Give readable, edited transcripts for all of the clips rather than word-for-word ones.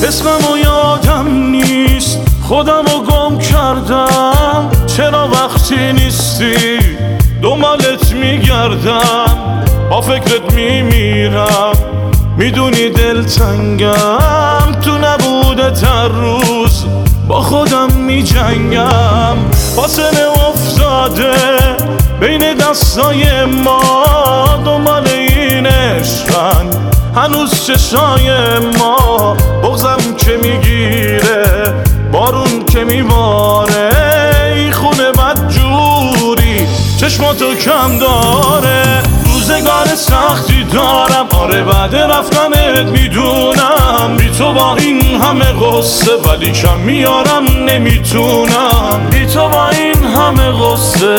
اسممو یادم نیست، خودمو گم کردم. چرا وقتی نیستی دنبالت میگردم، با فکرت میمیرم. میدونی دلتنگم، تو نبودت هر روز با خودم میجنگم. فاصله افتاده بین دستای ما، دنبال این عشقن هنوز چشای ما. بغضم که میگیره، بارون که میباره، ای خونه بدجوری چشماتو کم داره. روزگار سختی دارم، آره بعد رفتنت میدونم. بی تو با این همه غصه ولی کم میارم نمیتونم. بی تو با این همه غصه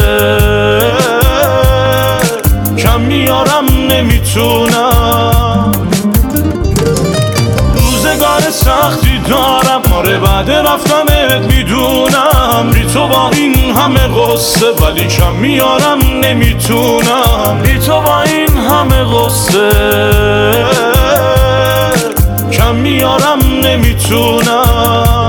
کم میارم نمیتونم. روزگار سختی دارم، آره بعد رفتنت میدونم. بی تو با این همه غصه ولی کم میارم نمیتونم. بی تو با این همه غصه کم میارم نمیتونم.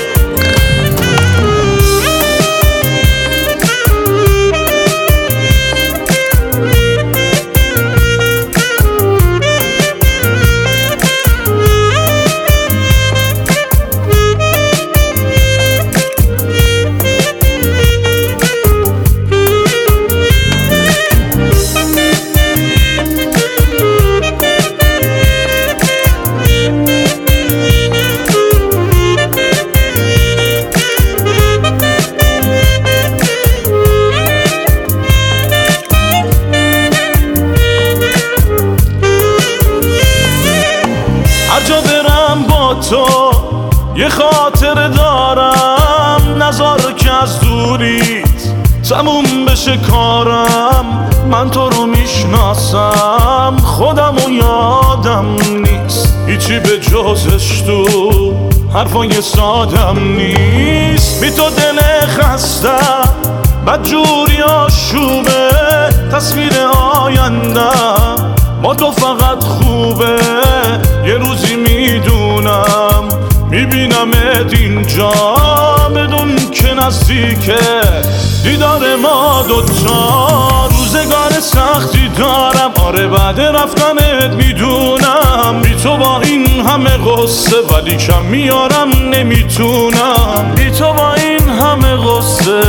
هر جا برم با تو یه خاطر دارم، نذار که از دوریت تموم بشه کارم. من تو رو میشناسم، خودم و یادم نیست هیچی به جزش، تو حرفای سادم نیست. بی تو دل خستم بدجوری آشوبه، تصویر آیندم با تو فقط خوبه. یه روزی میدونم میبینمت اینجا، بدون که نزدیکه دیدار ما دوتا. روزگار سختی دارم، آره بعد رفتنت میدونم. بی تو با این همه غصه ولی کم میارم نمیتونم. بی تو با این همه غصه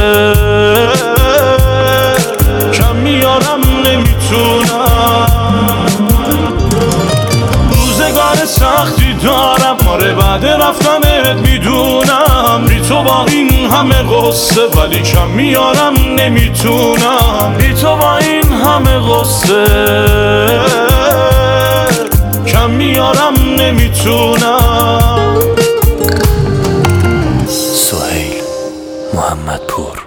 کم میارم نمیتونم. روزگار سختی دارم، آره بعد رفتنت میدونم. بی تو با این همه غصه ولی کم میارم نمیتونم. بی تو با این همه غصه کم میارم نمیتونم. سهیل محمدپور.